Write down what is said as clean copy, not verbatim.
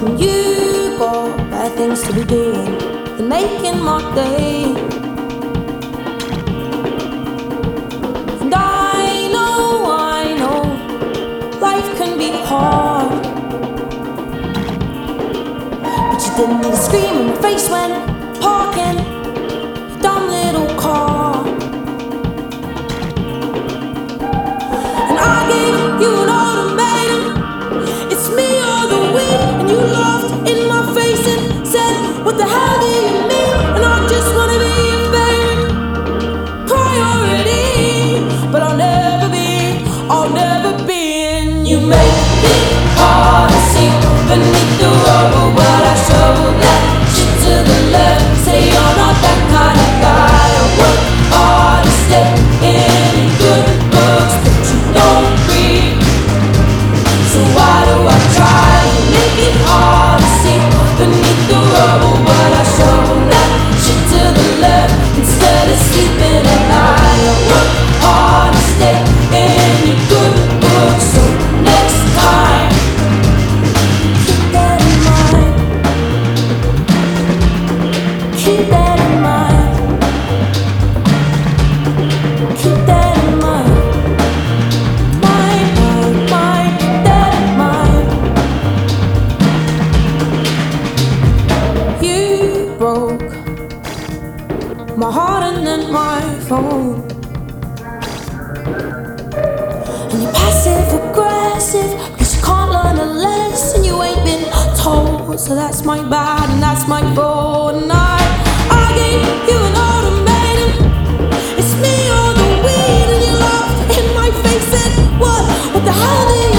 And you got better things to be doing than making my day. And I know, life can be hard, but you didn't need to scream in my face when parking your dumb little car. And I gave you an ultimatum, it's me or the we. And you laughed in my face and said, what the hell do you mean? And I just wanna be your favorite priority, but I'll never be. And you make it hard to see beneath the rubble, but I shovel that shit to the left. Say you're not that kind of guy. I work hard to stay in good books, but you don't read. So why do I try to make it hard to see beneath the rubble, but I shovel that shit to the left instead of sleeping at night. I work hard to stay in your good books, so next time keep that in mind. Keep that in mind. Keep that in mind. Keep that in mind. You broke my heart and then my phone. And you're passive aggressive because you can't learn a lesson you ain't been told. So that's my bad and that's my fault. And I gave you an ultimatum, it's me or the weed. And you laughed in my face and what the hell do you